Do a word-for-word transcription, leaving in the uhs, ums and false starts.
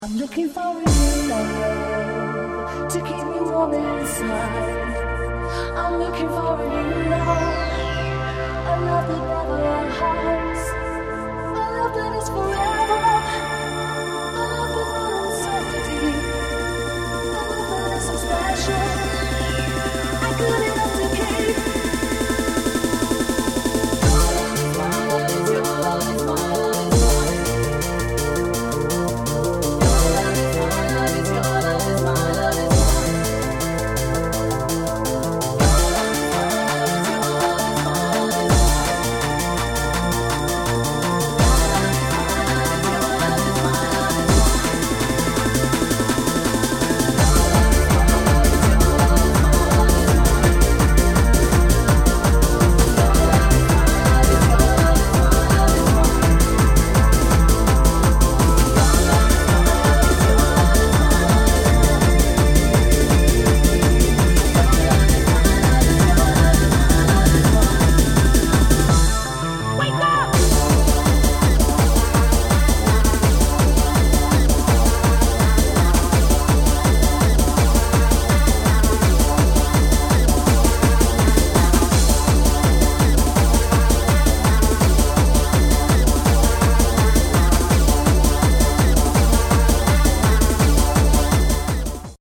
I'm looking for a new love to keep me warm inside. I'm looking for a new love, a love that never hurts, a love that is forever.